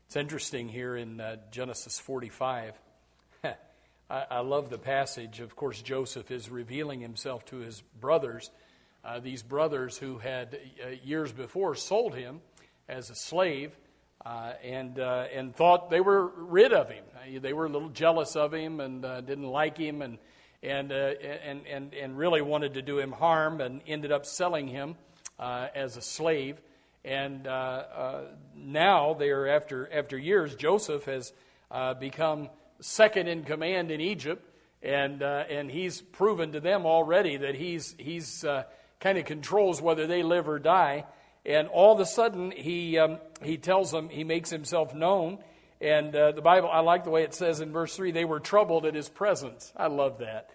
It's interesting here in Genesis 45. I love the passage. Of course, Joseph is revealing himself to his brothers. These brothers who had years before sold him as a slave and thought they were rid of him. They were a little jealous of him and didn't like him and really wanted to do him harm and ended up selling him as a slave. And now, after years, Joseph has become second in command in Egypt, and he's proven to them already that he's kind of controls whether they live or die. And all of a sudden, he tells them, he makes himself known. And the Bible, I like the way it says in verse 3, they were troubled at his presence. I love that.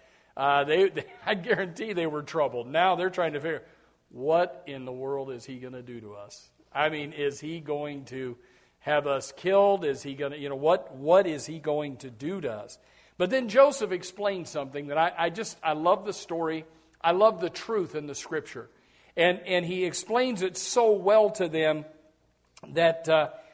I guarantee they were troubled. Now they're trying to figure, what in the world is he going to do to us? I mean, is he going to have us killed? Is he going to, what is he going to do to us? But then Joseph explained something that I love the story. I love the truth in the Scripture. And he explains it so well to them that,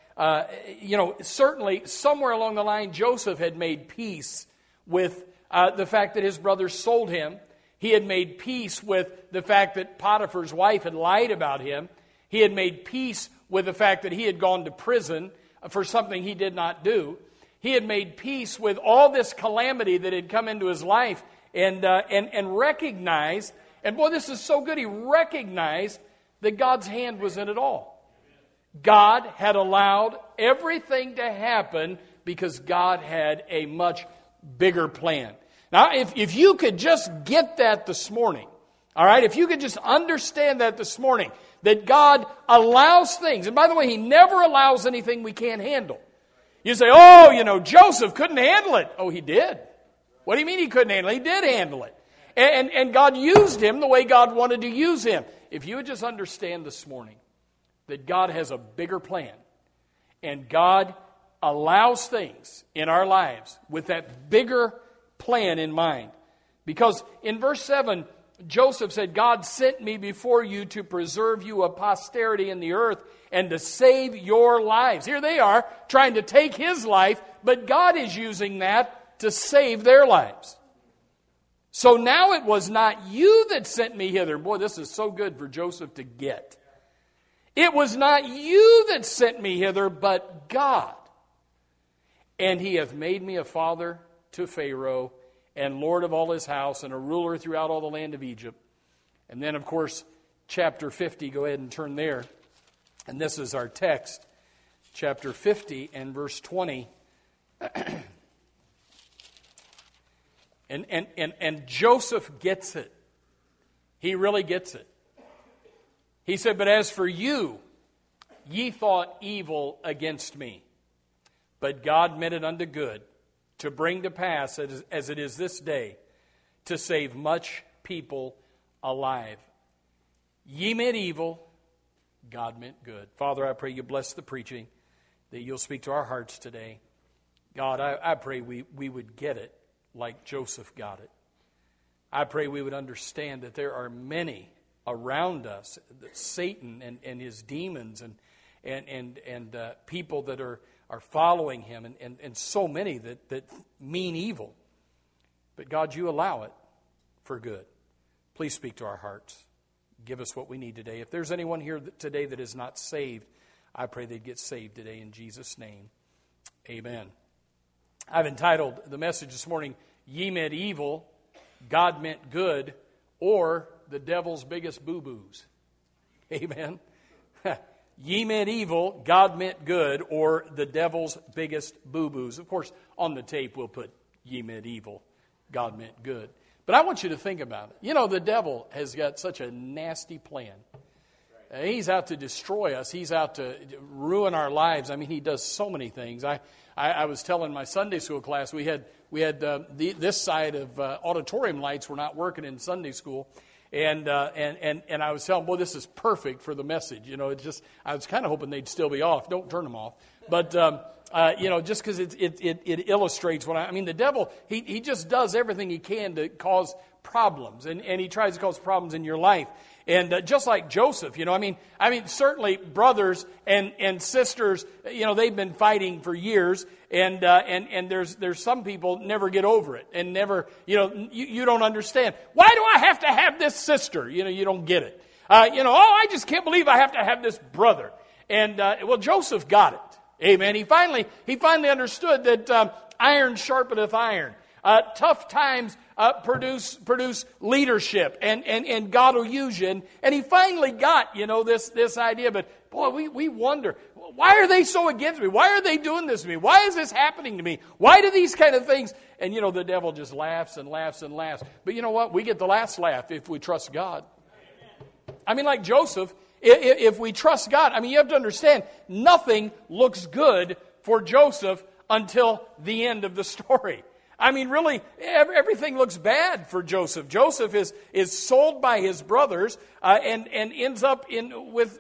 certainly somewhere along the line, Joseph had made peace with the fact that his brothers sold him. He had made peace with the fact that Potiphar's wife had lied about him. He had made peace with the fact that he had gone to prison for something he did not do. He had made peace with all this calamity that had come into his life and recognized, and boy, this is so good, he recognized that God's hand was in it all. God had allowed everything to happen because God had a much bigger plan. Now, if you could just get that this morning, all right, if you could just understand that this morning, that God allows things, and by the way, He never allows anything we can't handle. You say, Joseph couldn't handle it. Oh, he did. What do you mean he couldn't handle it? He did handle it. And God used him the way God wanted to use him. If you would just understand this morning that God has a bigger plan, and God allows things in our lives with that bigger plan in mind. Because in verse 7, Joseph said, God sent me before you to preserve you a posterity in the earth and to save your lives. Here they are trying to take his life, but God is using that to save their lives. So now it was not you that sent me hither. Boy, this is so good for Joseph to get. It was not you that sent me hither, but God. And He hath made me a father to Pharaoh, and Lord of all his house, and a ruler throughout all the land of Egypt. And then, of course, chapter 50, go ahead and turn there. And this is our text, chapter 50 and verse 20. And Joseph gets it. He really gets it. He said, but as for you, ye thought evil against me, but God meant it unto good, to bring to pass, as it is this day, to save much people alive. Ye meant evil, God meant good. Father, I pray you bless the preaching, that you'll speak to our hearts today. God, I pray we would get it like Joseph got it. I pray we would understand that there are many around us, Satan and his demons and people that are following him, and so many that mean evil. But God, you allow it for good. Please speak to our hearts. Give us what we need today. If there's anyone here today that is not saved, I pray they'd get saved today in Jesus' name. Amen. I've entitled the message this morning, Ye Meant Evil, God Meant Good, or the Devil's Biggest Boo-Boos. Amen. Ye meant evil, God meant good, or the devil's biggest boo-boos. Of course, on the tape we'll put, ye meant evil, God meant good. But I want you to think about it. The devil has got such a nasty plan. He's out to destroy us. He's out to ruin our lives. I mean, he does so many things. I was telling my Sunday school class, we had this side of auditorium lights were not working in Sunday school. And I was telling them, boy, this is perfect for the message. I was kind of hoping they'd still be off. Don't turn them off. But, just because it illustrates the devil, he just does everything he can to cause problems. And he tries to cause problems in your life. And just like Joseph, I mean, certainly brothers and sisters, they've been fighting for years, and there's some people never get over it, and never, you don't understand. Why do I have to have this sister? You don't get it. I just can't believe I have to have this brother. And well, Joseph got it. Amen. He finally understood that iron sharpeneth iron. Tough times produce leadership, and God will use you. And he finally got, this idea. But boy, we wonder, why are they so against me? Why are they doing this to me? Why is this happening to me? Why do these kind of things? And the devil just laughs and laughs and laughs. But you know what? We get the last laugh if we trust God. I mean, like Joseph, if we trust God, you have to understand, nothing looks good for Joseph until the end of the story. Really, everything looks bad for Joseph. Joseph is sold by his brothers and ends up with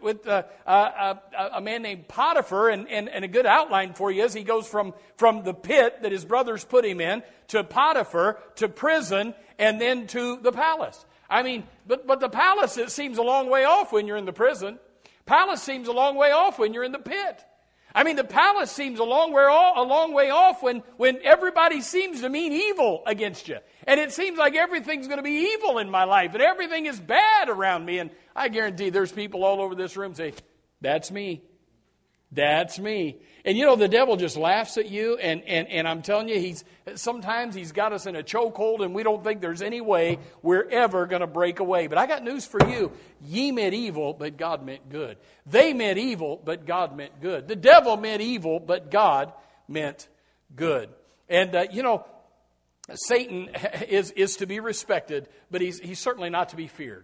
a man named Potiphar. And a good outline for you is he goes from the pit that his brothers put him in to Potiphar, to prison, and then to the palace. But the palace, it seems a long way off when you're in the prison. Palace seems a long way off when you're in the pit. The palace seems a long way off when everybody seems to mean evil against you. And it seems like everything's going to be evil in my life, and everything is bad around me. And I guarantee there's people all over this room say, that's me. That's me. And the devil just laughs at you, and I'm telling you, sometimes he's got us in a chokehold, and we don't think there's any way we're ever going to break away. But I got news for you. Ye meant evil, but God meant good. They meant evil, but God meant good. The devil meant evil, but God meant good. And, Satan is to be respected, but he's certainly not to be feared.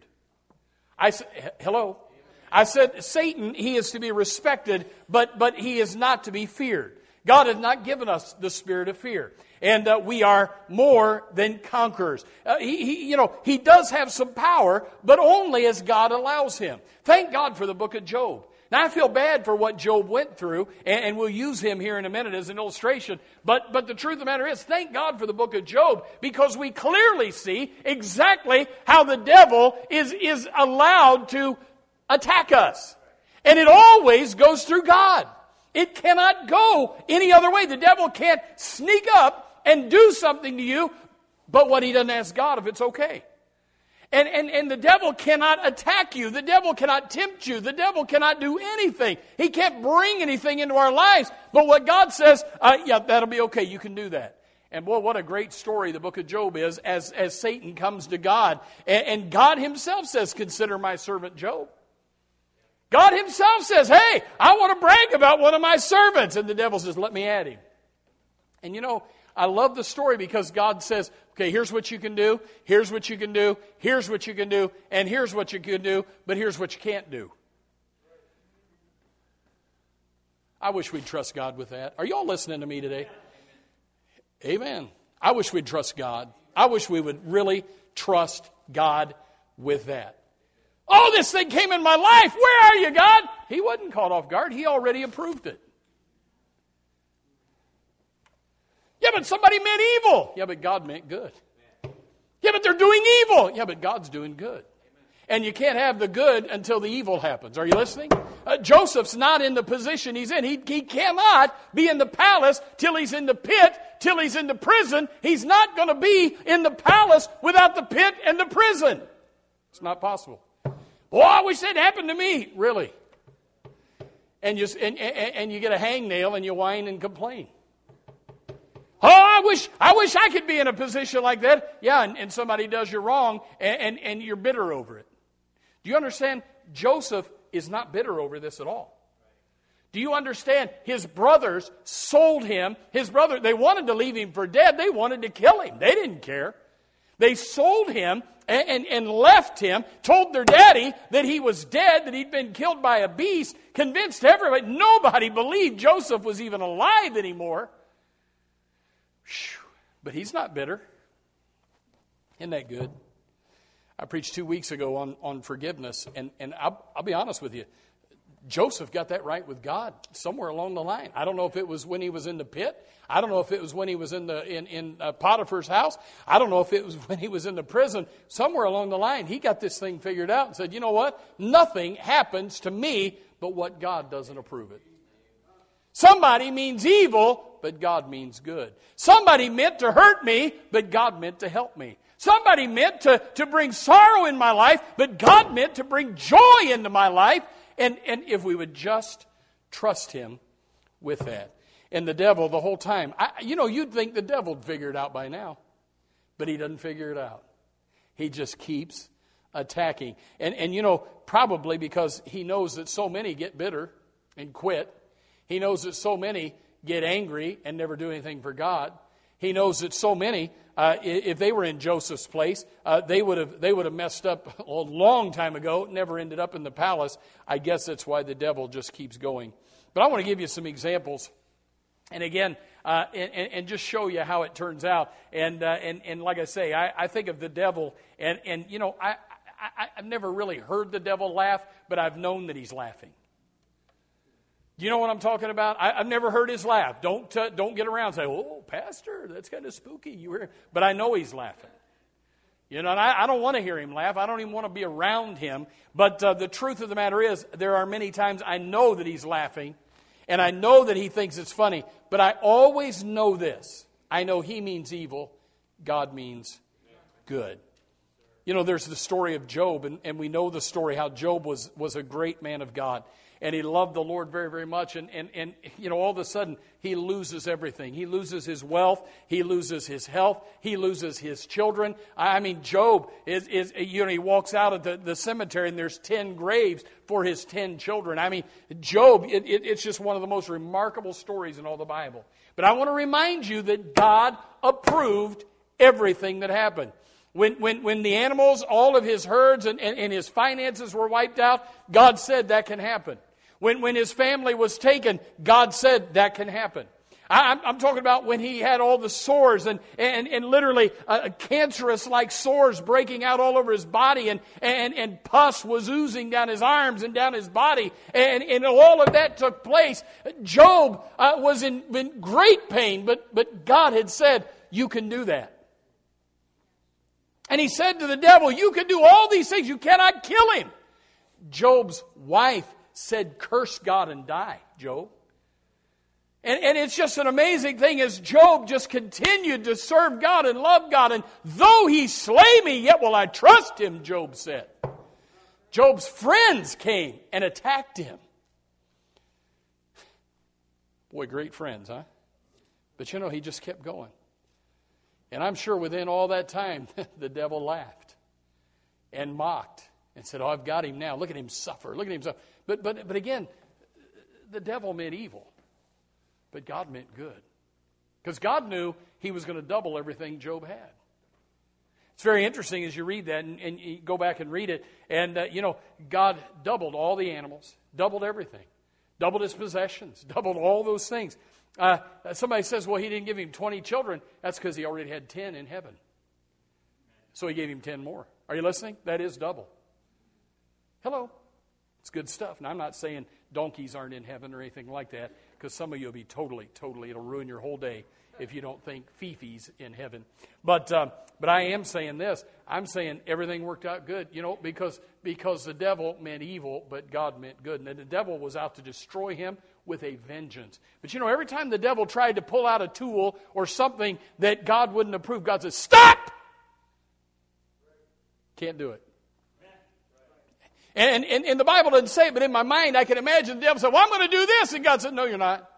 Hello? I said Satan, he is to be respected, but he is not to be feared. God has not given us the spirit of fear. And we are more than conquerors. He does have some power, but only as God allows him. Thank God for the book of Job. Now, I feel bad for what Job went through, and we'll use him here in a minute as an illustration. But the truth of the matter is, thank God for the book of Job, because we clearly see exactly how the devil is allowed to attack us. And it always goes through God. It cannot go any other way. The devil can't sneak up and do something to you, but what he doesn't ask God if it's okay. And the devil cannot attack you. The devil cannot tempt you. The devil cannot do anything. He can't bring anything into our lives. But what God says, yeah, that'll be okay. You can do that. And boy, what a great story the book of Job is as Satan comes to God. And God himself says, consider my servant Job. God himself says, hey, I want to brag about one of my servants. And the devil says, let me at him. And I love the story because God says, okay, here's what you can do, here's what you can do, here's what you can do, and here's what you can do, but here's what you can't do. I wish we'd trust God with that. Are you all listening to me today? Amen. I wish we'd trust God. I wish we would really trust God with that. Oh, this thing came in my life. Where are you, God? He wasn't caught off guard. He already approved it. Yeah, but somebody meant evil. Yeah, but God meant good. Yeah, but they're doing evil. Yeah, but God's doing good. And you can't have the good until the evil happens. Are you listening? Joseph's not in the position he's in. He cannot be in the palace till he's in the pit, till he's in the prison. He's not going to be in the palace without the pit and the prison. It's not possible. Oh, I wish that happened to me. Really? And you get a hangnail and you whine and complain. Oh, I wish I could be in a position like that. Yeah, and somebody does you wrong and you're bitter over it. Do you understand? Joseph is not bitter over this at all. Do you understand? His brothers sold him. They wanted to leave him for dead. They wanted to kill him. They didn't care. They sold him and left him, told their daddy that he was dead, that he'd been killed by a beast, convinced everybody. Nobody believed Joseph was even alive anymore. But he's not bitter. Isn't that good? I preached 2 weeks ago on forgiveness, and I'll be honest with you. Joseph got that right with God somewhere along the line. I don't know if it was when he was in the pit. I don't know if it was when he was in Potiphar's house. I don't know if it was when he was in the prison. Somewhere along the line, he got this thing figured out and said, you know what? Nothing happens to me but what God doesn't approve it. Somebody means evil, but God means good. Somebody meant to hurt me, but God meant to help me. Somebody meant to bring sorrow in my life, but God meant to bring joy into my life. And if we would just trust Him with that. And the devil, the whole time, you'd think the devil would figure it out by now. But he doesn't figure it out. He just keeps attacking. And probably because he knows that so many get bitter and quit. He knows that so many get angry and never do anything for God. He knows that so many, if they were in Joseph's place, they would have messed up a long time ago, never ended up in the palace. I guess that's why the devil just keeps going. But I want to give you some examples, and again, and just show you how it turns out. And like I say, I think of the devil, and I've never really heard the devil laugh, but I've known that he's laughing. Do you know what I'm talking about? I've never heard his laugh. Don't get around and say, "Oh, Pastor, that's kind of spooky." But I know he's laughing. And I don't want to hear him laugh. I don't even want to be around him. But the truth of the matter is, there are many times I know that he's laughing, and I know that he thinks it's funny. But I always know this: I know he means evil, God means good. There's the story of Job, and we know the story how Job was a great man of God. And he loved the Lord very, very much. And all of a sudden, he loses everything. He loses his wealth. He loses his health. He loses his children. I mean, Job he walks out of the cemetery and there's 10 graves for his 10 children. I mean, Job, it's just one of the most remarkable stories in all the Bible. But I want to remind you that God approved everything that happened. When the animals, all of his herds and his finances were wiped out, God said that can happen. When his family was taken, God said that can happen. I'm talking about when he had all the sores and literally cancerous like sores breaking out all over his body and pus was oozing down his arms and down his body. And all of that took place. Job was in great pain, but God had said, you can do that. And he said to the devil, you can do all these things. You cannot kill him. Job's wife said, curse God and die, Job. And it's just an amazing thing as Job just continued to serve God and love God. And though he slay me, yet will I trust him, Job said. Job's friends came and attacked him. Boy, great friends, huh? But he just kept going. And I'm sure within all that time, the devil laughed and mocked and said, oh, I've got him now. Look at him suffer. Look at him suffer. But again, the devil meant evil, but God meant good. Because God knew he was going to double everything Job had. It's very interesting as you read that and you go back and read it. And, God doubled all the animals, doubled everything, doubled his possessions, doubled all those things. Somebody says, well, he didn't give him 20 children. That's because he already had 10 in heaven. So he gave him 10 more. Are you listening? That is double. Hello. It's good stuff. Now, I'm not saying donkeys aren't in heaven or anything like that, because some of you will be totally, it'll ruin your whole day if you don't think Fifi's in heaven. But I am saying this. I'm saying everything worked out good, because the devil meant evil, but God meant good. And the devil was out to destroy him with a vengeance. But every time the devil tried to pull out a tool or something that God wouldn't approve, God says, stop! Can't do it. And the Bible doesn't say it, but in my mind I can imagine the devil said, well, I'm going to do this. And God said, no, you're not.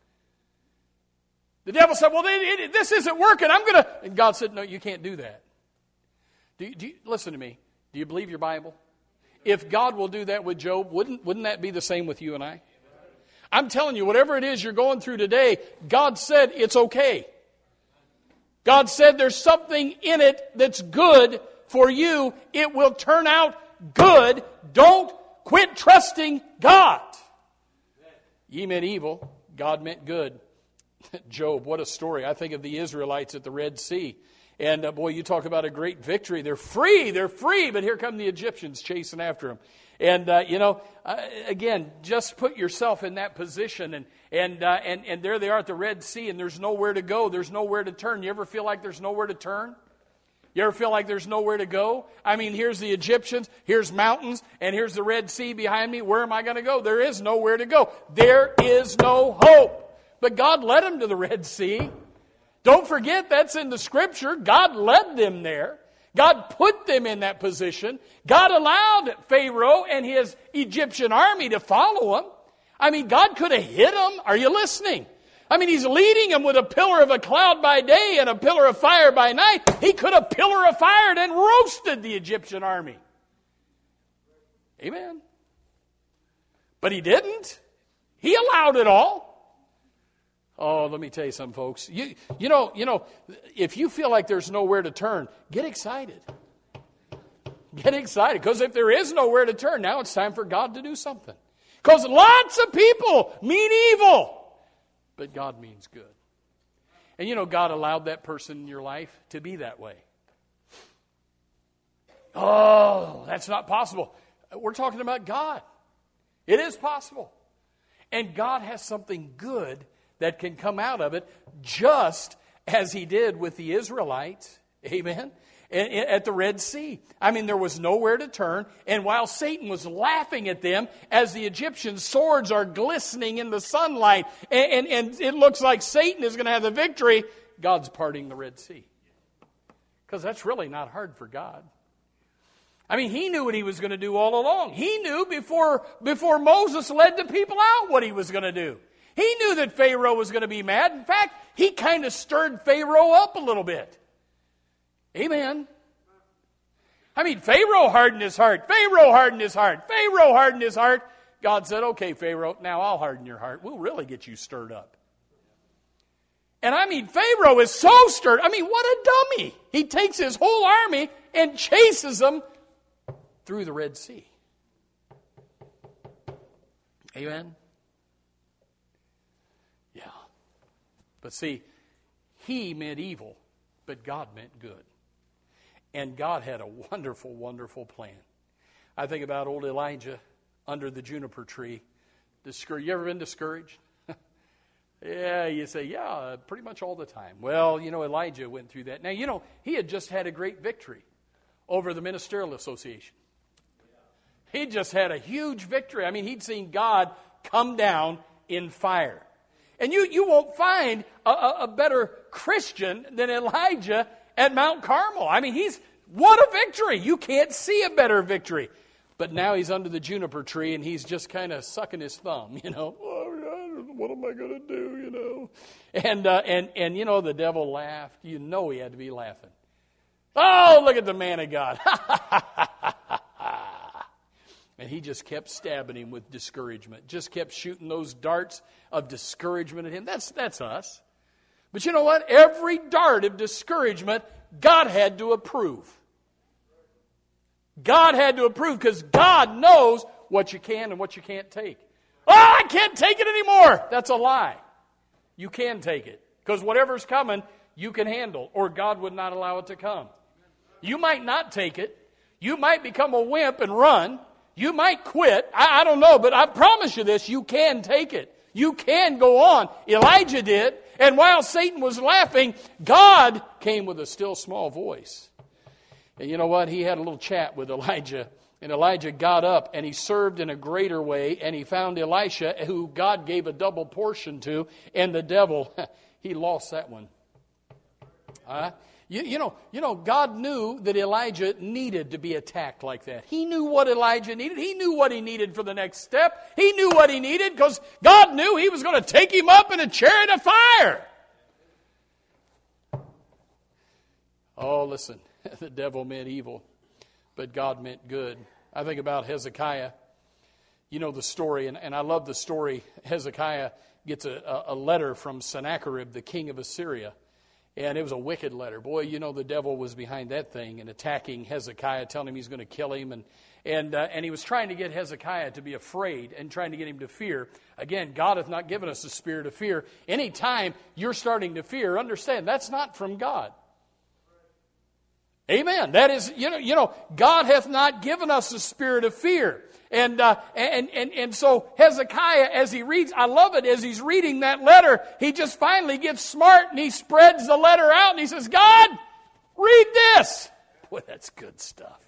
The devil said, well, this isn't working. I'm going to... And God said, no, you can't do that. Listen to me. Do you believe your Bible? If God will do that with Job, wouldn't that be the same with you and I? I'm telling you, whatever it is you're going through today, God said it's okay. God said there's something in it that's good for you. It will turn out good. Don't quit trusting God. Ye meant evil, God meant good. Job, what a story. I think of the Israelites at the Red Sea. And boy, you talk about a great victory. They're free, but here come the Egyptians chasing after them. And, again, just put yourself in that position. And there they are at the Red Sea, and there's nowhere to go. There's nowhere to turn. You ever feel like there's nowhere to turn? You ever feel like there's nowhere to go? I mean, here's the Egyptians, here's mountains, and here's the Red Sea behind me. Where am I going to go? There is nowhere to go. There is no hope. But God led them to the Red Sea. Don't forget, that's in the Scripture. God led them there. God put them in that position. God allowed Pharaoh and his Egyptian army to follow them. I mean, God could have hit them. Are you listening? I mean, He's leading them with a pillar of a cloud by day and a pillar of fire by night. He could have pillar of fire and roasted the Egyptian army. Amen. But He didn't. He allowed it all. Oh, let me tell you something, folks. You know, if you feel like there's nowhere to turn, get excited. Get excited. Because if there is nowhere to turn, now it's time for God to do something. Because lots of people mean evil. But God means good. And God allowed that person in your life to be that way. Oh, that's not possible. We're talking about God. It is possible. And God has something good that can come out of it, just as He did with the Israelites. Amen. At the Red Sea. I mean, there was nowhere to turn. And while Satan was laughing at them, as the Egyptian swords are glistening in the sunlight, and it looks like Satan is going to have the victory, God's parting the Red Sea. Because that's really not hard for God. I mean, He knew what He was going to do all along. He knew before Moses led the people out what He was going to do. He knew that Pharaoh was going to be mad. In fact, He kind of stirred Pharaoh up a little bit. Amen. I mean, Pharaoh hardened his heart. Pharaoh hardened his heart. Pharaoh hardened his heart. God said, okay, Pharaoh, now I'll harden your heart. We'll really get you stirred up. And I mean, Pharaoh is so stirred. I mean, what a dummy. He takes his whole army and chases them through the Red Sea. Amen. Yeah. But see, he meant evil, but God meant good. And God had a wonderful, wonderful plan. I think about old Elijah under the juniper tree. Discouraged. You ever been discouraged? Yeah, you say, yeah, pretty much all the time. Well, Elijah went through that. Now, he had just had a great victory over the Ministerial Association. He just had a huge victory. I mean, he'd seen God come down in fire. And you won't find a better Christian than Elijah at Mount Carmel. I mean, what a victory. You can't see a better victory. But now he's under the juniper tree and he's just kind of sucking his thumb, Oh, what am I going to do, And the devil laughed. He had to be laughing. Oh, look at the man of God. And he just kept stabbing him with discouragement. Just kept shooting those darts of discouragement at him. That's us. But you know what? Every dart of discouragement, God had to approve. God had to approve because God knows what you can and what you can't take. Oh, I can't take it anymore. That's a lie. You can take it. Because whatever's coming, you can handle. Or God would not allow it to come. You might not take it. You might become a wimp and run. You might quit. I don't know, but I promise you this, you can take it. You can go on. Elijah did. And while Satan was laughing, God came with a still small voice. And you know what? He had a little chat with Elijah. And Elijah got up and he served in a greater way. And he found Elisha, who God gave a double portion to. And the devil, he lost that one. God knew that Elijah needed to be attacked like that. He knew what Elijah needed. He knew what he needed for the next step. He knew what he needed because God knew he was going to take him up in a chariot of fire. Oh, listen, the devil meant evil, but God meant good. I think about Hezekiah. You know the story, and I love the story. Hezekiah gets a letter from Sennacherib, the king of Assyria. And it was a wicked letter. Boy, the devil was behind that thing and attacking Hezekiah, telling him he's going to kill him. And he was trying to get Hezekiah to be afraid and trying to get him to fear. Again, God hath not given us a spirit of fear. Anytime you're starting to fear, understand, that's not from God. Amen. That is, God hath not given us a spirit of fear. And so Hezekiah, as he reads, I love it, as he's reading that letter, he just finally gets smart and he spreads the letter out and he says, God, read this. Boy, that's good stuff.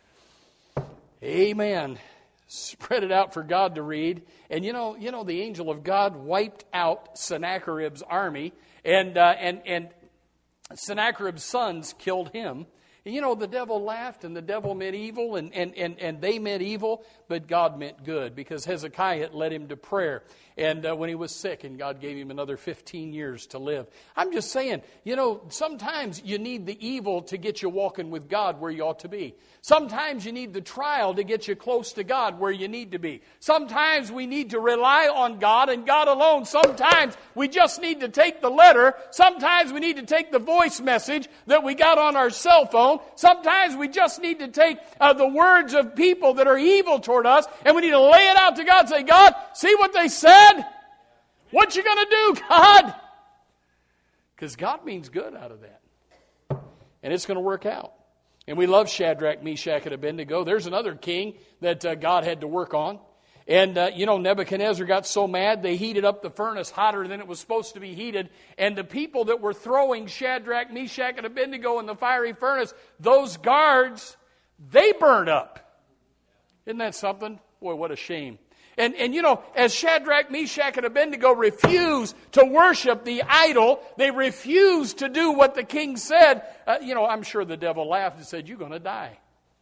Amen. Spread it out for God to read. And the angel of God wiped out Sennacherib's army, and Sennacherib's sons killed him. And the devil laughed, and the devil meant evil, and they meant evil, but God meant good, because Hezekiah had led him to prayer. And when he was sick, and God gave him another 15 years to live. I'm just saying, sometimes you need the evil to get you walking with God where you ought to be. Sometimes you need the trial to get you close to God where you need to be. Sometimes we need to rely on God and God alone. Sometimes we just need to take the letter. Sometimes we need to take the voice message that we got on our cell phone. Sometimes we just need to take the words of people that are evil toward us, and we need to lay it out to God and say, God, see what they said? What you going to do, God? Because God means good out of that. And it's going to work out. And we love Shadrach, Meshach, and Abednego. There's another king that God had to work on. And, Nebuchadnezzar got so mad, they heated up the furnace hotter than it was supposed to be heated. And the people that were throwing Shadrach, Meshach, and Abednego in the fiery furnace, those guards, they burned up. Isn't that something? Boy, what a shame. And as Shadrach, Meshach, and Abednego refused to worship the idol, they refused to do what the king said, I'm sure the devil laughed and said, you're going to die.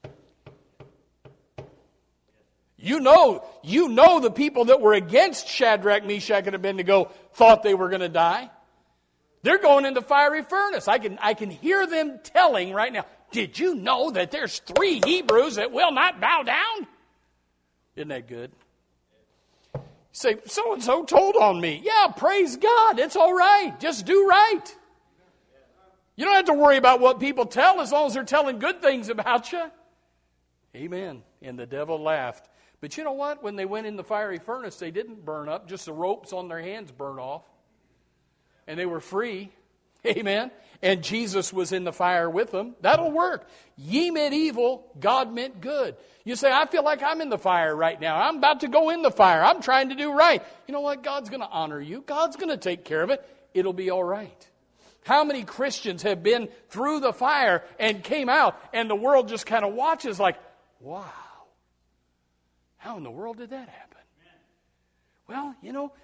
You know the people that were against Shadrach, Meshach, and Abednego thought they were going to die. They're going into fiery furnace. I can hear them telling right now, did you know that there's 3 Hebrews that will not bow down? Isn't that good? You say, so-and-so told on me. Yeah, praise God. It's all right. Just do right. You don't have to worry about what people tell as long as they're telling good things about you. Amen. And the devil laughed. But you know what? When they went in the fiery furnace, they didn't burn up. Just the ropes on their hands burned off. And they were free. Amen. And Jesus was in the fire with them. That'll work. Ye meant evil, God meant good. You say, I feel like I'm in the fire right now. I'm about to go in the fire. I'm trying to do right. You know what? God's going to honor you. God's going to take care of it. It'll be all right. How many Christians have been through the fire and came out, and the world just kind of watches like, wow, how in the world did that happen? Well,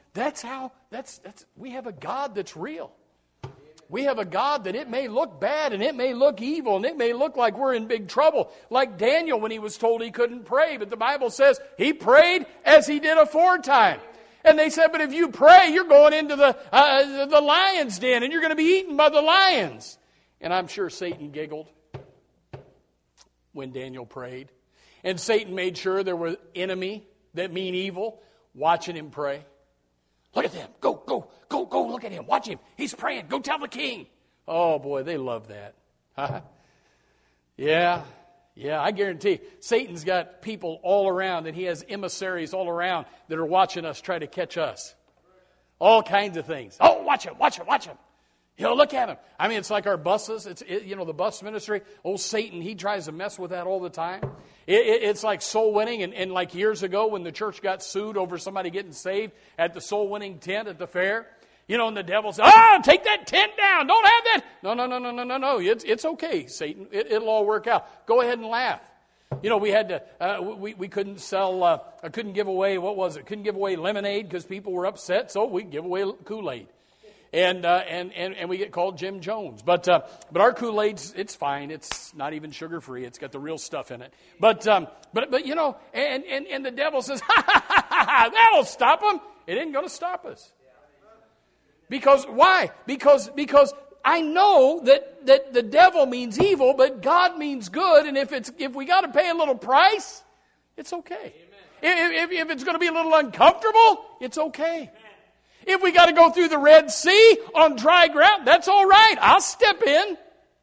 we have a God that's real. We have a God that it may look bad and it may look evil and it may look like we're in big trouble. Like Daniel when he was told he couldn't pray, but the Bible says he prayed as he did aforetime. And they said, but if you pray, you're going into the lion's den and you're going to be eaten by the lions. And I'm sure Satan giggled when Daniel prayed. And Satan made sure there were enemy, that mean evil, watching him pray. Look at them. Go, look at him. Watch him. He's praying. Go tell the king. Oh, boy, they love that. Yeah, I guarantee Satan's got people all around, and he has emissaries all around that are watching us try to catch us. All kinds of things. Oh, watch him. Look at him. I mean, it's like our buses. The bus ministry. Old Satan, he tries to mess with that all the time. It's like soul winning. And like years ago when the church got sued over somebody getting saved at the soul winning tent at the fair. And the devil said, take that tent down. Don't have that. No. It's okay, Satan. It'll all work out. Go ahead and laugh. We had to, we couldn't sell, couldn't give away, couldn't give away lemonade because people were upset. So we give away Kool-Aid. And we get called Jim Jones. But our Kool-Aid's, it's fine. It's not even sugar-free. It's got the real stuff in it. But and the devil says, that'll stop them. It ain't going to stop us. Because why? Because I know that the devil means evil, but God means good. And if we got to pay a little price, it's okay. If it's going to be a little uncomfortable, it's okay. If we got to go through the Red Sea on dry ground, that's all right. I'll step in.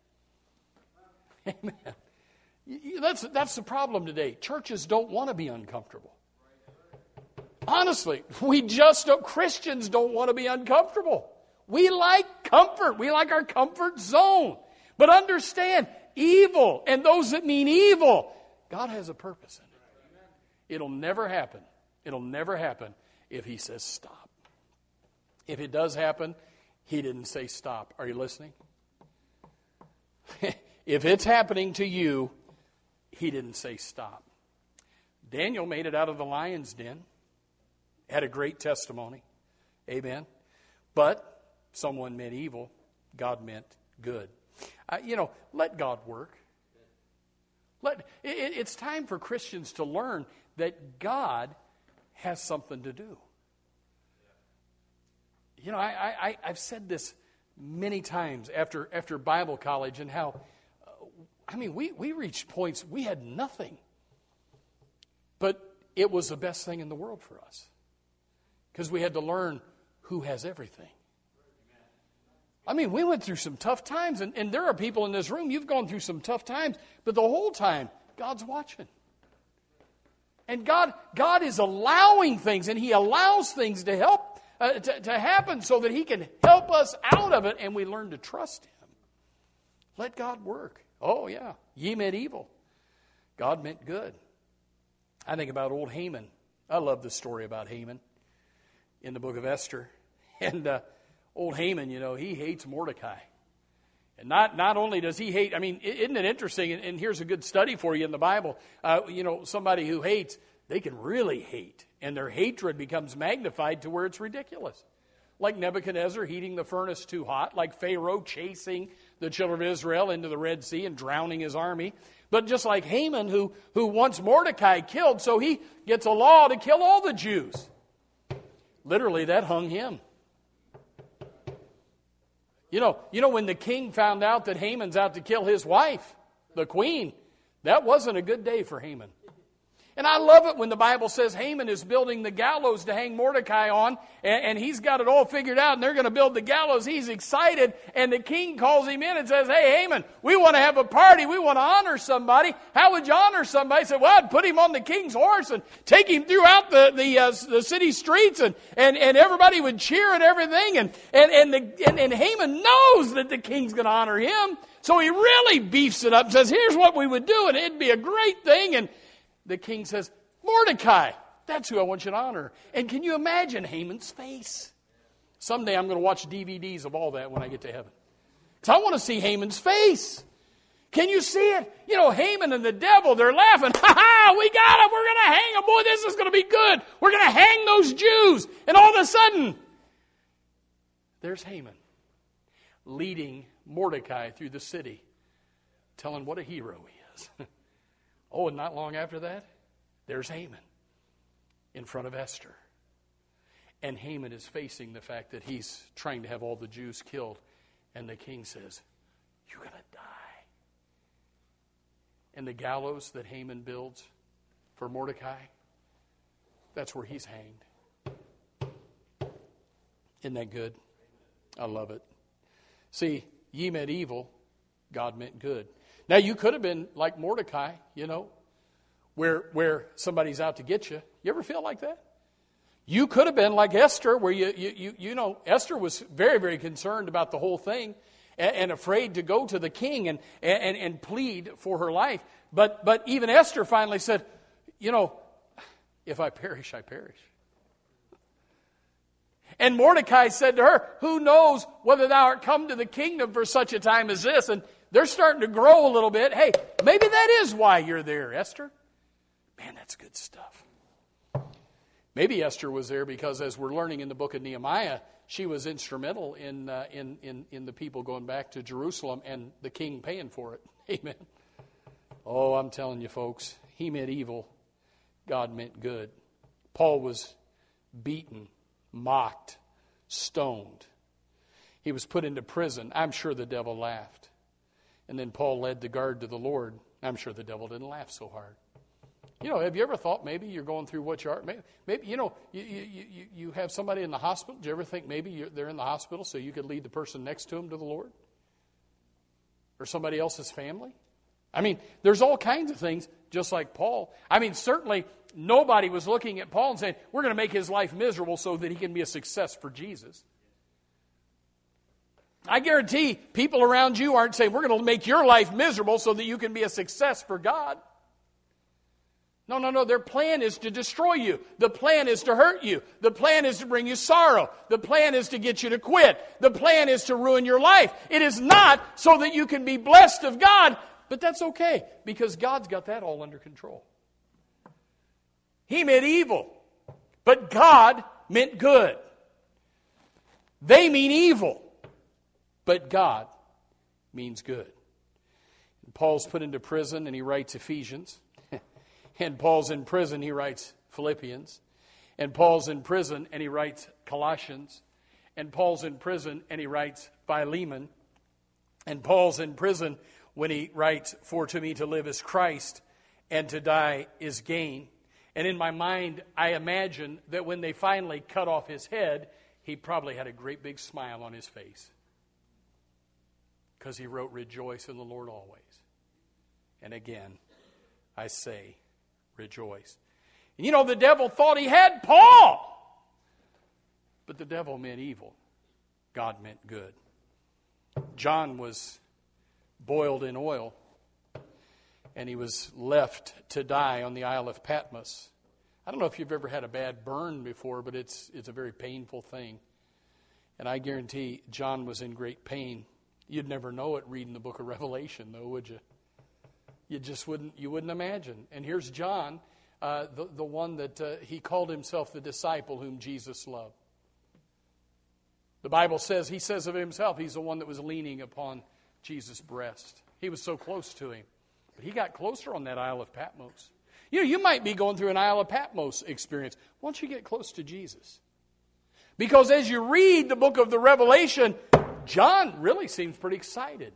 Amen. That's the problem today. Churches don't want to be uncomfortable. Honestly, Christians don't want to be uncomfortable. We like comfort. We like our comfort zone. But understand, evil and those that mean evil. God has a purpose in it. It'll never happen. It'll never happen if He says stop. If it does happen, He didn't say stop. Are you listening? If it's happening to you, He didn't say stop. Daniel made it out of the lion's den. Had a great testimony. Amen. But someone meant evil. God meant good. Let God work. It's time for Christians to learn that God has something to do. I've said this many times after Bible college, and how, we reached points we had nothing. But it was the best thing in the world for us. Because we had to learn who has everything. We went through some tough times, and there are people in this room, you've gone through some tough times, but the whole time, God's watching. And God is allowing things, and He allows things to help, to happen so that He can help us out of it, and we learn to trust Him. Let God work. Oh, yeah. Ye meant evil. God meant good. I think about old Haman. I love the story about Haman in the book of Esther. And old Haman, he hates Mordecai. And not only does he hate, isn't it interesting? And here's a good study for you in the Bible. Somebody who hates, they can really hate. And their hatred becomes magnified to where it's ridiculous. Like Nebuchadnezzar heating the furnace too hot. Like Pharaoh chasing the children of Israel into the Red Sea and drowning his army. But just like Haman, who wants Mordecai killed, so he gets a law to kill all the Jews. Literally, that hung him. When the king found out that Haman's out to kill his wife, the queen, that wasn't a good day for Haman. And I love it when the Bible says Haman is building the gallows to hang Mordecai on, and he's got it all figured out, and they're going to build the gallows. He's excited, and the king calls him in and says, "Hey, Haman, we want to have a party. We want to honor somebody. How would you honor somebody?" He said, "Well, I'd put him on the king's horse and take him throughout the city streets, and everybody would cheer and everything." And Haman knows that the king's going to honor him, so he really beefs it up and says, "Here's what we would do, and it'd be a great thing." And the king says, "Mordecai, that's who I want you to honor." And can you imagine Haman's face? Someday I'm going to watch DVDs of all that when I get to heaven. Because I want to see Haman's face. Can you see it? Haman and the devil, they're laughing. "Ha, we got him. We're going to hang him. Boy, this is going to be good. We're going to hang those Jews." And all of a sudden, there's Haman leading Mordecai through the city, telling what a hero he is. Oh, and not long after that, there's Haman in front of Esther. And Haman is facing the fact that he's trying to have all the Jews killed. And the king says, "You're going to die." And the gallows that Haman builds for Mordecai, that's where he's hanged. Isn't that good? I love it. See, ye meant evil, God meant good. Now, you could have been like Mordecai, where somebody's out to get you. You ever feel like that? You could have been like Esther, where Esther was very, very concerned about the whole thing and afraid to go to the king and plead for her life. But even Esther finally said, "If I perish, I perish." And Mordecai said to her, "Who knows whether thou art come to the kingdom for such a time as this?" And they're starting to grow a little bit. Hey, maybe that is why you're there, Esther. Man, that's good stuff. Maybe Esther was there because, as we're learning in the book of Nehemiah, she was instrumental in the people going back to Jerusalem and the king paying for it. Amen. Oh, I'm telling you, folks, he meant evil. God meant good. Paul was beaten, mocked, stoned. He was put into prison. I'm sure the devil laughed. And then Paul led the guard to the Lord. I'm sure the devil didn't laugh so hard. Have you ever thought maybe you're going through what you are? Maybe you have somebody in the hospital. Do you ever think maybe they're in the hospital so you could lead the person next to him to the Lord? Or somebody else's family? There's all kinds of things, just like Paul. Certainly nobody was looking at Paul and saying, "We're going to make his life miserable so that he can be a success for Jesus." I guarantee people around you aren't saying, we're going to make your life miserable so that you can be a success for God. No. Their plan is to destroy you. The plan is to hurt you. The plan is to bring you sorrow. The plan is to get you to quit. The plan is to ruin your life. It is not so that you can be blessed of God, but that's okay because God's got that all under control. He meant evil, but God meant good. They mean evil, but God means good. And Paul's put into prison and he writes Ephesians. And Paul's in prison, he writes Philippians. And Paul's in prison and he writes Colossians. And Paul's in prison and he writes Philemon. And Paul's in prison when he writes, for to me to live is Christ and to die is gain. And in my mind, I imagine that when they finally cut off his head, he probably had a great big smile on his face. Because he wrote, rejoice in the Lord always. And again, I say, rejoice. And you know, the devil thought he had Paul. But the devil meant evil. God meant good. John was boiled in oil. And he was left to die on the Isle of Patmos. I don't know if you've ever had a bad burn before, but it's a very painful thing. And I guarantee John was in great pain. You'd never know it reading the book of Revelation, though, would you? You wouldn't imagine. And here's John, the one that he called himself the disciple whom Jesus loved. The Bible says, he says of himself, he's the one that was leaning upon Jesus' breast. He was so close to him. But he got closer on that Isle of Patmos. You might be going through an Isle of Patmos experience. Why don't you get close to Jesus? Because as you read the book of the Revelation, John really seems pretty excited.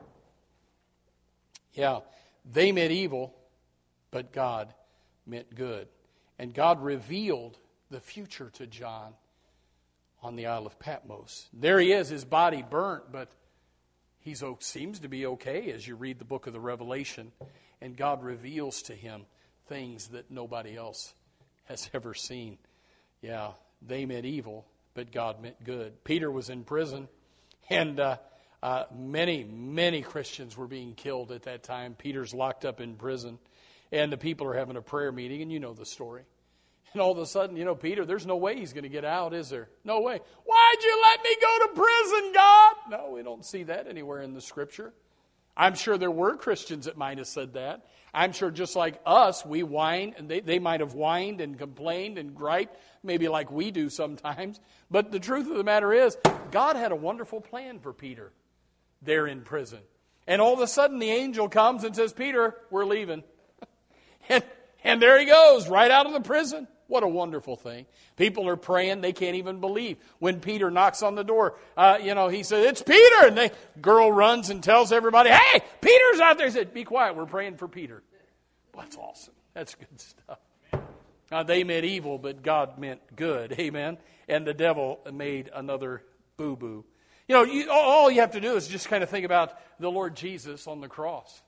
Yeah, they meant evil, but God meant good. And God revealed the future to John on the Isle of Patmos. There he is, his body burnt, but he seems to be okay as you read the book of the Revelation. And God reveals to him things that nobody else has ever seen. Yeah, they meant evil, but God meant good. Peter was in prison, and many Christians were being killed at that time. Peter's locked up in prison, and the people are having a prayer meeting, and you know the story. And all of a sudden, Peter, there's no way he's going to get out, is there? No way. Why'd you let me go to prison, God? No, we don't see that anywhere in the Scripture. I'm sure there were Christians that might have said that. I'm sure just like us, we whine, and they might have whined and complained and griped, maybe like we do sometimes. But the truth of the matter is, God had a wonderful plan for Peter there in prison. And all of a sudden, the angel comes and says, Peter, we're leaving. and there he goes, right out of the prison. What a wonderful thing. People are praying. They can't even believe. When Peter knocks on the door, he said, it's Peter. And the girl runs and tells everybody, hey, Peter's out there. He said, be quiet. We're praying for Peter. Well, that's awesome. That's good stuff. They meant evil, but God meant good. Amen. And the devil made another boo-boo. All you have to do is just kind of think about the Lord Jesus on the cross.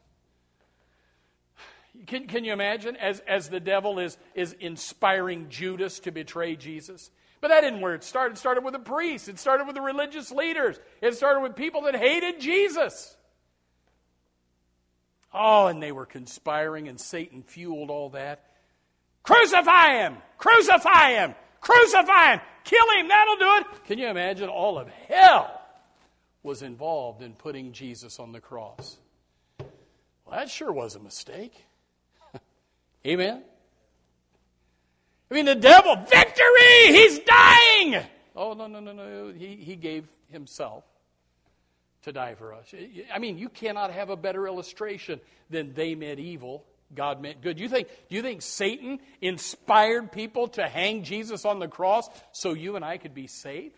Can you imagine as the devil is inspiring Judas to betray Jesus? But that isn't where it started. It started with the priests. It started with the religious leaders. It started with people that hated Jesus. Oh, and they were conspiring, and Satan fueled all that. Crucify him! Crucify him! Crucify him! Kill him! That'll do it! Can you imagine? All of hell was involved in putting Jesus on the cross. Well, that sure was a mistake. Amen? I mean, the devil, victory! He's dying! Oh, no. He gave himself to die for us. I mean, you cannot have a better illustration than they meant evil, God meant good. Do you think Satan inspired people to hang Jesus on the cross so you and I could be saved?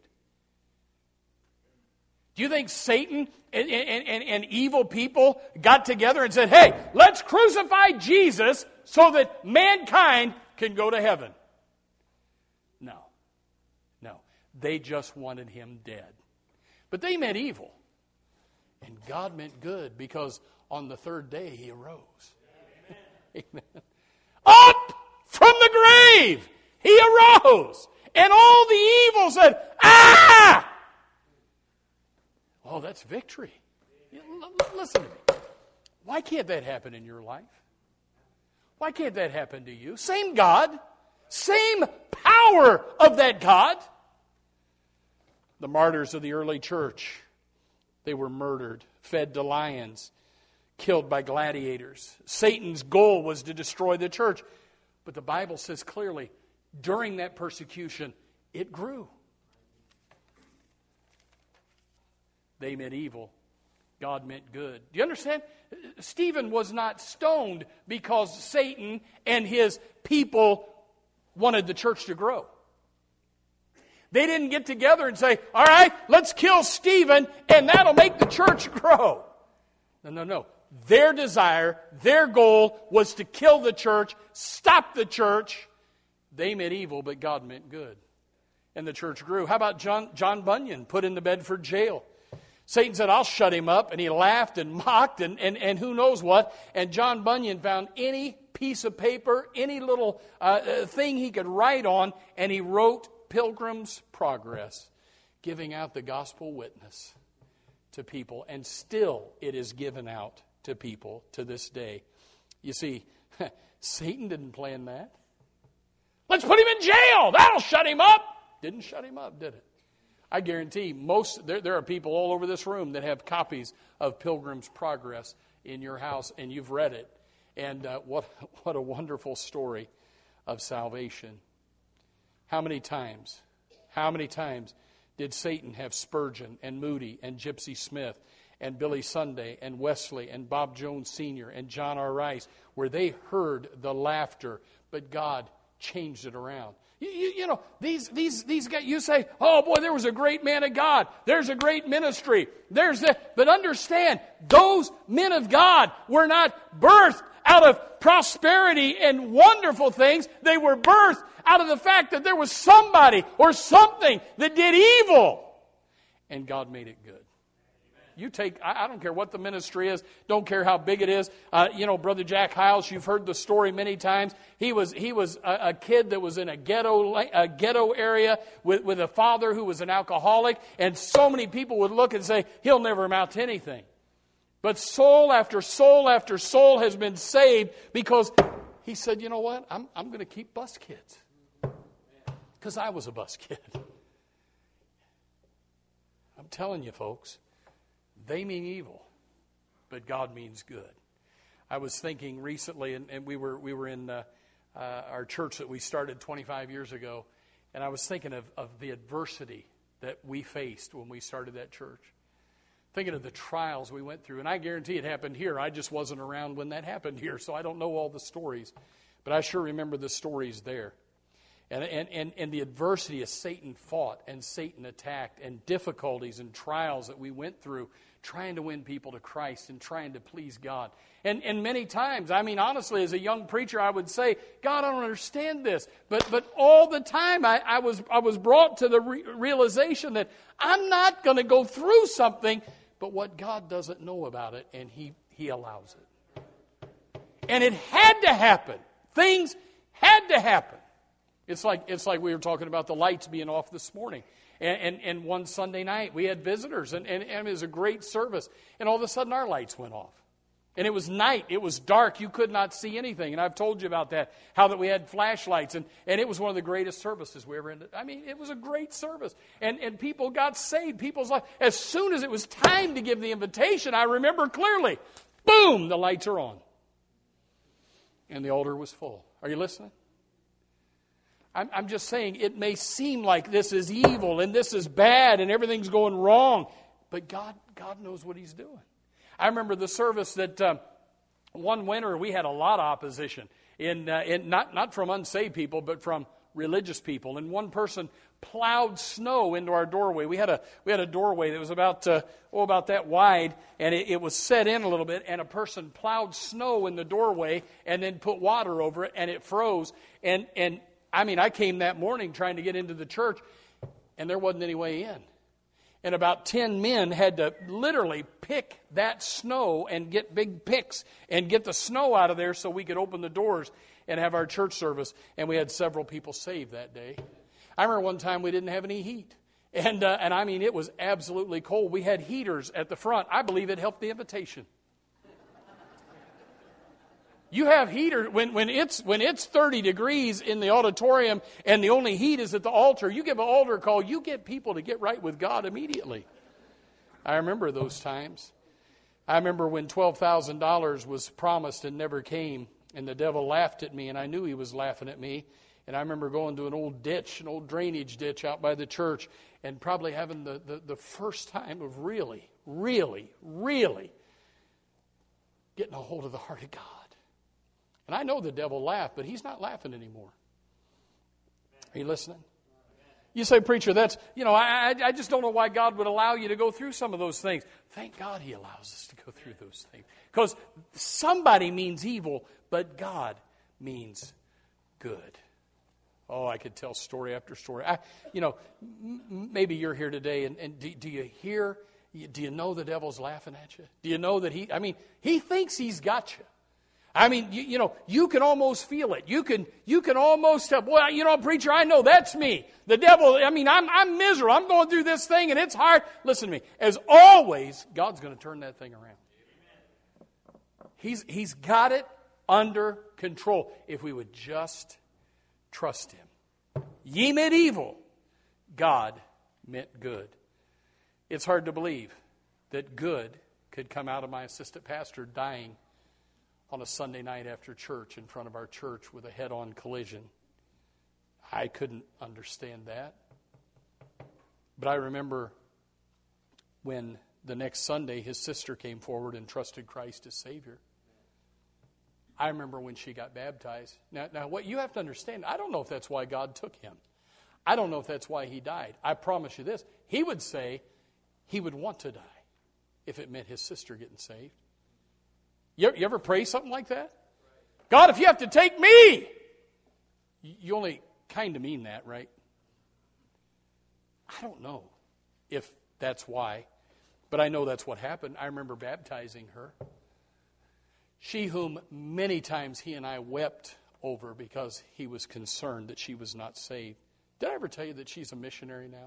Do you think Satan and evil people got together and said, hey, let's crucify Jesus so that mankind can go to heaven? No. They just wanted him dead. But they meant evil. And God meant good because on the third day he arose. Amen. Up from the grave he arose. And all the evil said, ah! Oh, that's victory. Listen to me. Why can't that happen in your life? Why can't that happen to you? Same God, same power of that God. The martyrs of the early church, they were murdered, fed to lions, killed by gladiators. Satan's goal was to destroy the church. But the Bible says clearly, during that persecution, it grew. They meant evil. God meant good. Do you understand? Stephen was not stoned because Satan and his people wanted the church to grow. They didn't get together and say, all right, let's kill Stephen and that'll make the church grow. No. Their desire, their goal was to kill the church, stop the church. They meant evil, but God meant good. And the church grew. How about John Bunyan, put in the Bedford jail? Satan said, I'll shut him up. And he laughed and mocked and who knows what. And John Bunyan found any piece of paper, any little thing he could write on, and he wrote Pilgrim's Progress, giving out the gospel witness to people. And still it is given out to people to this day. You see, Satan didn't plan that. Let's put him in jail. That'll shut him up. Didn't shut him up, did it? I guarantee there are people all over this room that have copies of Pilgrim's Progress in your house, and you've read it. And what a wonderful story of salvation. How many times did Satan have Spurgeon and Moody and Gypsy Smith and Billy Sunday and Wesley and Bob Jones Sr. and John R. Rice, where they heard the laughter, but God changed it around? You know, these guys, you say, oh boy, there was a great man of God. There's a great ministry. But understand, those men of God were not birthed out of prosperity and wonderful things. They were birthed out of the fact that there was somebody or something that did evil. And God made it good. You take, I don't care what the ministry is, don't care how big it is. Brother Jack Hiles, you've heard the story many times. He was a kid that was in a ghetto area with a father who was an alcoholic, and so many people would look and say, he'll never amount to anything. But soul after soul after soul has been saved because he said, you know what, I'm going to keep bus kids. Because I was a bus kid. I'm telling you, folks. They mean evil, but God means good. I was thinking recently, and we were in our church that we started 25 years ago, and I was thinking of the adversity that we faced when we started that church. Thinking of the trials we went through, and I guarantee it happened here. I just wasn't around when that happened here, so I don't know all the stories, but I sure remember the stories there. And the adversity as Satan fought and Satan attacked, and difficulties and trials that we went through trying to win people to Christ and trying to please God. And many times, I mean, honestly, as a young preacher, I would say, God, I don't understand this. But all the time, I was brought to the realization that I'm not going to go through something, but what God doesn't know about it, and He allows it. And it had to happen. Things had to happen. It's like we were talking about the lights being off this morning. And one Sunday night, we had visitors, and it was a great service. And all of a sudden, our lights went off. And it was night. It was dark. You could not see anything. And I've told you about that, how that we had flashlights. And it was one of the greatest services we ever ended. I mean, it was a great service. And people got saved. People's life. As soon as it was time to give the invitation, I remember clearly, boom, the lights are on. And the altar was full. Are you listening? I'm just saying, it may seem like this is evil and this is bad and everything's going wrong, but God knows what He's doing. I remember the service that one winter we had a lot of opposition, not from unsaved people, but from religious people. And one person plowed snow into our doorway. We had a doorway that was about that wide, and it was set in a little bit. And a person plowed snow in the doorway and then put water over it, and it froze. And I mean, I came that morning trying to get into the church, and there wasn't any way in. And about 10 men had to literally pick that snow and get big picks and get the snow out of there so we could open the doors and have our church service. And we had several people saved that day. I remember one time we didn't have any heat. And I mean, it was absolutely cold. We had heaters at the front. I believe it helped the invitation. You have heater when it's 30 degrees in the auditorium and the only heat is at the altar. You give an altar call, you get people to get right with God immediately. I remember those times. I remember when $12,000 was promised and never came, and the devil laughed at me, and I knew he was laughing at me. And I remember going to an old ditch, an old drainage ditch out by the church, and probably having the first time of really getting a hold of the heart of God. And I know the devil laughed, but he's not laughing anymore. Are you listening? You say, preacher, that's, I just don't know why God would allow you to go through some of those things. Thank God he allows us to go through those things. Because somebody means evil, but God means good. Oh, I could tell story after story. Maybe you're here today, and do you hear, do you know the devil's laughing at you? Do you know that he thinks he's got you. I mean, you can almost feel it. You can almost tell, boy, preacher, I know that's me. The devil, I'm miserable. I'm going through this thing and it's hard. Listen to me. As always, God's going to turn that thing around. He's got it under control if we would just trust him. Ye meant evil. God meant good. It's hard to believe that good could come out of my assistant pastor dying on a Sunday night after church in front of our church with a head-on collision. I couldn't understand that. But I remember when the next Sunday his sister came forward and trusted Christ as Savior. I remember when she got baptized. Now what you have to understand, I don't know if that's why God took him. I don't know if that's why he died. I promise you this. He would say he would want to die if it meant his sister getting saved. You ever pray something like that? God, if you have to take me, you only kind of mean that, right? I don't know if that's why, but I know that's what happened. I remember baptizing her. She whom many times he and I wept over because he was concerned that she was not saved. Did I ever tell you that she's a missionary now?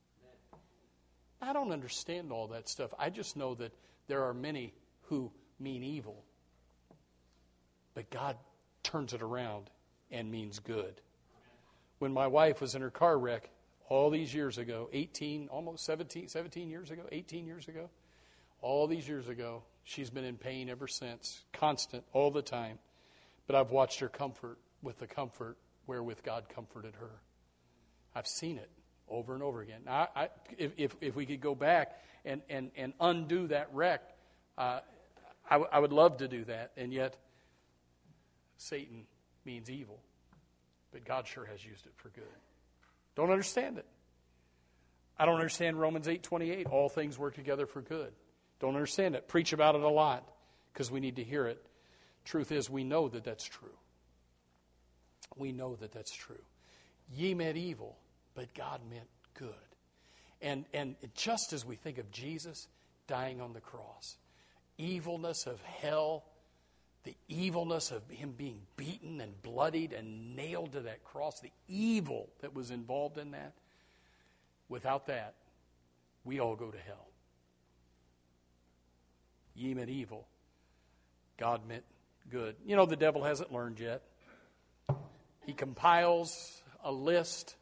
I don't understand all that stuff. I just know that there are many who mean evil. But God turns it around and means good. When my wife was in her car wreck all these years ago, 18 years ago, all these years ago, she's been in pain ever since, constant, all the time. But I've watched her comfort with the comfort wherewith God comforted her. I've seen it over and over again. Now, if we could go back and undo that wreck, I would love to do that, and yet Satan means evil, but God sure has used it for good. Don't understand it. I don't understand Romans 8:28. All things work together for good. Don't understand it. Preach about it a lot because we need to hear it. Truth is, we know that that's true. We know that that's true. Ye meant evil, but God meant good. And just as we think of Jesus dying on the cross, evilness of hell, the evilness of him being beaten and bloodied and nailed to that cross, the evil that was involved in that, without that, we all go to hell. Ye meant evil, God meant good. You know, the devil hasn't learned yet. He compiles a list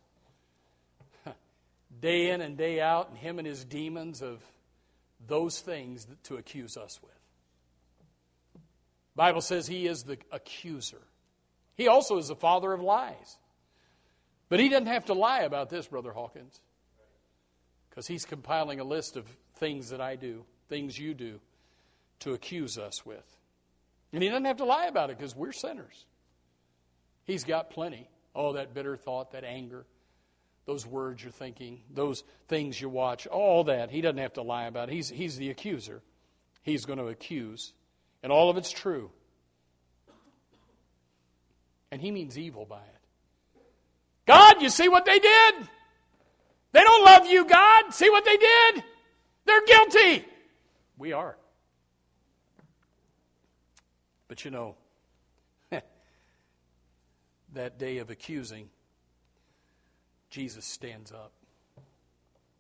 day in and day out, and him and his demons of those things to accuse us with. The Bible says he is the accuser. He also is the father of lies. But he doesn't have to lie about this, Brother Hawkins, because he's compiling a list of things that I do, things you do, to accuse us with. And he doesn't have to lie about it because we're sinners. He's got plenty. Oh, that bitter thought, that anger, those words you're thinking, those things you watch, all that. He doesn't have to lie about it. He's the accuser. He's going to accuse. And all of it's true. And he means evil by it. God, you see what they did? They don't love you, God. See what they did? They're guilty. We are. But you know, that day of accusing, Jesus stands up.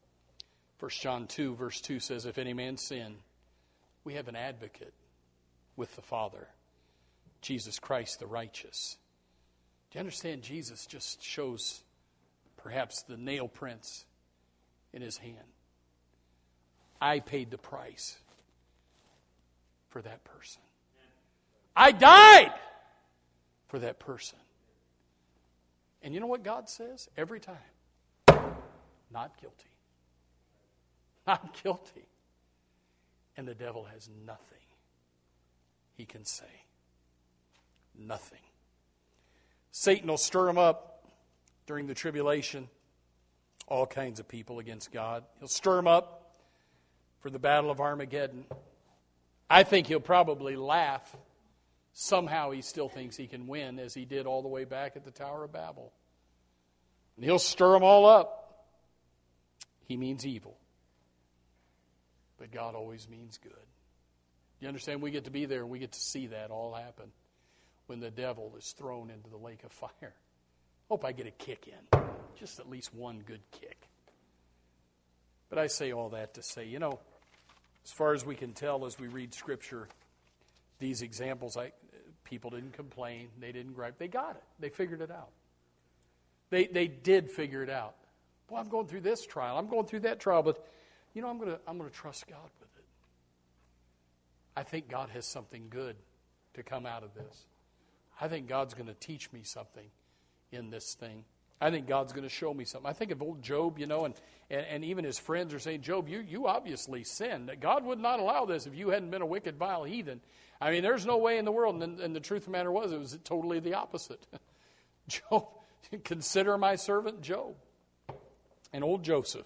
1 John 2, verse 2 says, if any man sin, we have an advocate with the Father, Jesus Christ the righteous. Do you understand? Jesus just shows perhaps the nail prints in his hand. I paid the price for that person. I died for that person. And you know what God says? Every time. Not guilty. Not guilty. And the devil has nothing he can say. Nothing. Satan will stir him up during the tribulation. All kinds of people against God. He'll stir him up for the battle of Armageddon. I think he'll probably laugh. Somehow he still thinks he can win, as he did all the way back at the Tower of Babel. And he'll stir them all up. He means evil. But God always means good. You understand? We get to be there and we get to see that all happen when the devil is thrown into the lake of fire. Hope I get a kick in. Just at least one good kick. But I say all that to say, as far as we can tell as we read Scripture, these examples, people didn't complain. They didn't gripe. They got it. They figured it out. They did figure it out. Boy, I'm going through this trial. I'm going through that trial, but I'm going to trust God with it. I think God has something good to come out of this. I think God's going to teach me something in this thing. I think God's going to show me something. I think of old Job, and even his friends are saying, Job, you obviously sinned. God would not allow this if you hadn't been a wicked, vile heathen. I mean, there's no way in the world. And the truth of the matter was, it was totally the opposite. Job, consider my servant Job. And old Joseph.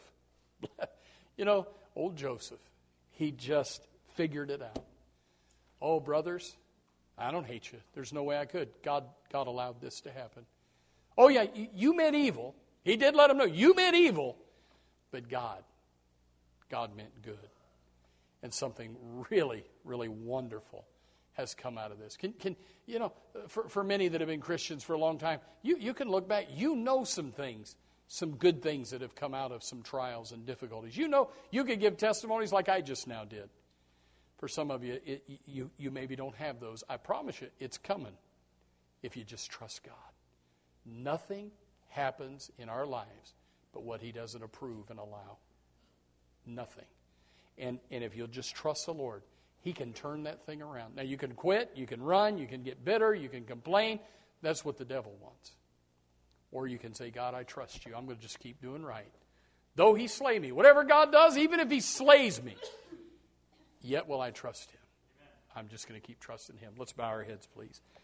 Old Joseph. He just figured it out. Oh, brothers, I don't hate you. There's no way I could. God allowed this to happen. Oh, yeah, you meant evil. He did let him know. You meant evil. But God meant good. And something really, really wonderful has come out of this. For many that have been Christians for a long time, you can look back. Some things, some good things that have come out of some trials and difficulties. You could give testimonies like I just now did. For some of you, you maybe don't have those. I promise you, it's coming if you just trust God. Nothing happens in our lives but what He doesn't approve and allow. Nothing. And if you'll just trust the Lord, He can turn that thing around. Now, you can quit, you can run, you can get bitter, you can complain. That's what the devil wants. Or you can say, God, I trust you. I'm going to just keep doing right. Though He slay me. Whatever God does, even if He slays me, yet will I trust Him. I'm just going to keep trusting Him. Let's bow our heads, please.